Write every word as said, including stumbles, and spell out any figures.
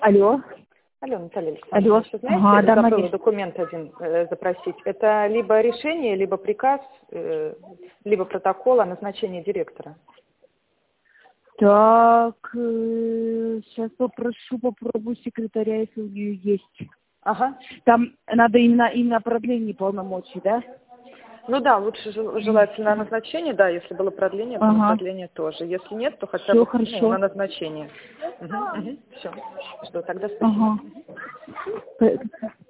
Алло. Алло, Наталья Алло. Александровна, знаете, Ага, да, забыла Мария. документ один э, запросить. Это либо решение, либо приказ, э, либо протокол о назначении директора. Так, э, сейчас попрошу, попробую секретаря, если у нее есть. Ага. Там надо именно, именно продление полномочий, да? Ну да, лучше жел- желательно назначение, да, если было продление, то Ага. на продление тоже. Если нет, то хотя Всё бы хорошо. ну, на назначение. Угу, угу, все. Что, тогда спасибо. Ага. П-